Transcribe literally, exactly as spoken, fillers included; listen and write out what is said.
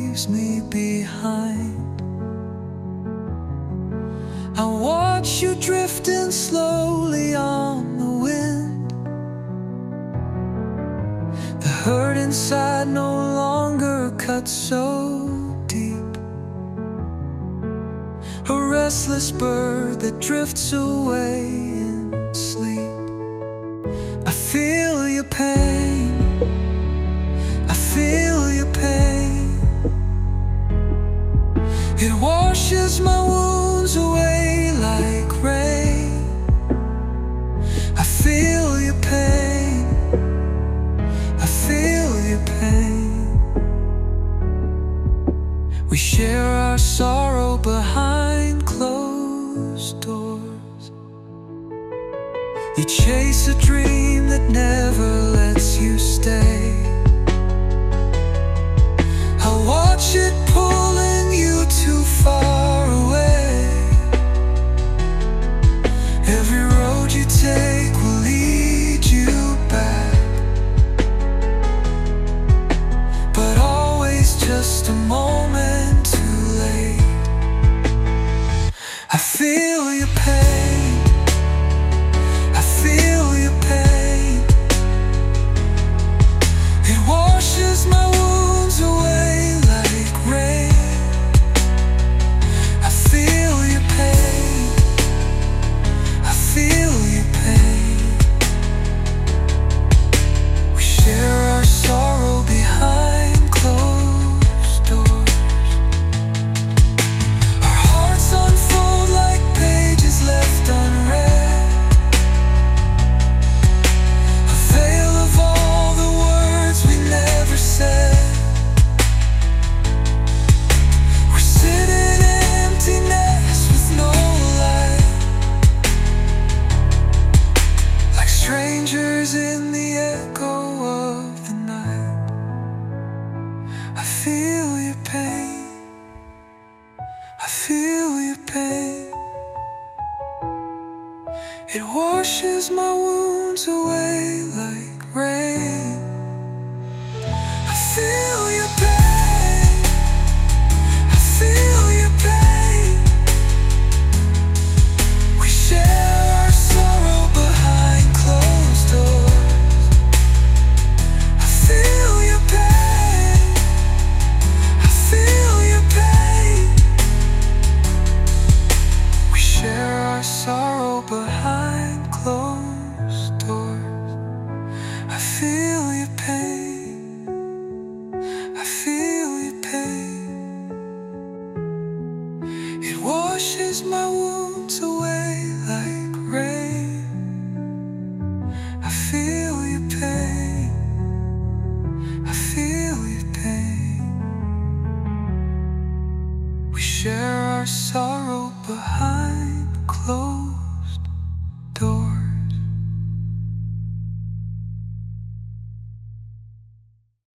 leaves me behind. I watch you drifting slowly on the wind. The hurt inside no longer cuts so deep. A restless bird that drifts away in sleep. I feel your pain, I feel your pain. It washes my wounds away like rain. I feel your pain, I feel your pain. We share our sorrow behind closed doors. You chase a dream that never lets you stay. I watch it pulling you too far away. Every road you take will lead you back, but always just a moment too late. I feel your pain, I feel your pain. It washes my wounds away like rain. I feel your pain, I feel your pain. We share our sorrow behind closed doors. Our hearts unfold like pages left unread. A veil of all the words we never said. We're sitting in emptiness with no light, like strangers in the echo of the night. I feel your pain, I feel your pain. It washes my wounds away like rain. I feel your pain, I feel your pain. We share our sorrow behind closed doors. I feel your pain, I feel your pain. We share our sorrow behind closed doors. I feel your pain, I feel your pain. It washes my wounds away like rain. I feel your pain, I feel your pain. We share our sorrow behind closed